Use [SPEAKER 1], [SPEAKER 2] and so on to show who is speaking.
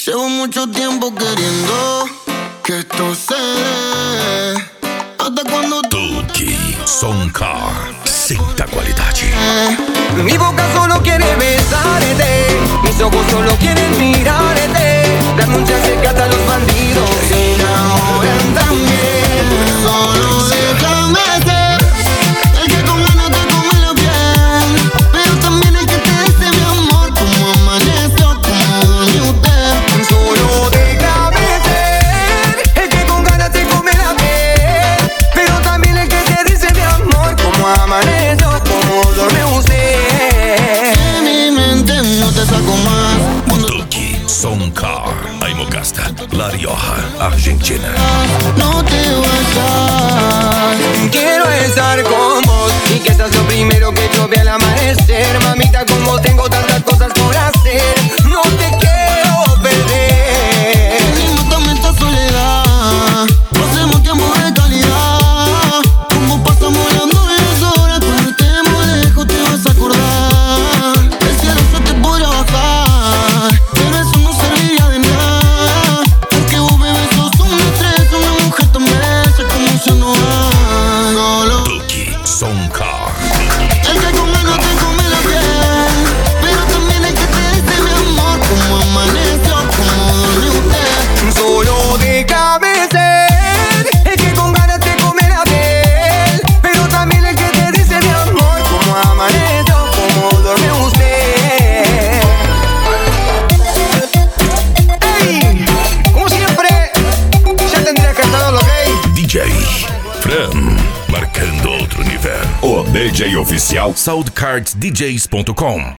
[SPEAKER 1] Llevo mucho tiempo queriendo que esto se dé. Hasta cuando
[SPEAKER 2] Tuki Soncar, sinta qualidade.
[SPEAKER 3] Mi boca solo quiere besarte, mis ojos solo quieren mirarte. Dame un chance que hasta los bandidos se enamoran también.
[SPEAKER 1] solo déjame ser el que con ganas te come la piel, pero también el que te dice mi amor, como amaneció, como durmió usted.
[SPEAKER 3] Solo déjame ser el que con ganas te come la piel, pero también el que te dice mi amor, como amaneció, como duerme usted.
[SPEAKER 1] De mi mente no te saco más.
[SPEAKER 2] Tuki Soncar, Aimogasta, La Rioja, Argentina.
[SPEAKER 1] No te vayas.
[SPEAKER 3] Quiero estar con vos y que seas lo primero que yo vea al amanecer. Mamita, como tengo tantas cosas por hacer, no te quiero perder.
[SPEAKER 1] Y mátame esta soledad. Pasemos tiempo de calidad. Como pasamos las 9 horas. Cuando estemos lejos te vas a acordar. El cielo se te podrá bajar, pero eso no serviría de nada. Porque vos, bebé, sos una estrella, una mujer tan bella como ya no hay. Solo
[SPEAKER 2] Tuki Soncar.
[SPEAKER 1] el que con ganas te come la piel, pero también el que te dice mi amor, como amaneció, como durmió usted.
[SPEAKER 3] Solo déjame ser el que con ganas te come la piel, pero también el que te dice mi amor, como amaneció, como duerme usted. Ey, como siempre, ya tendría que estar lo gay.
[SPEAKER 2] DJ Fran, marcando outro nível. O DJ oficial SoundCardsDJs.com.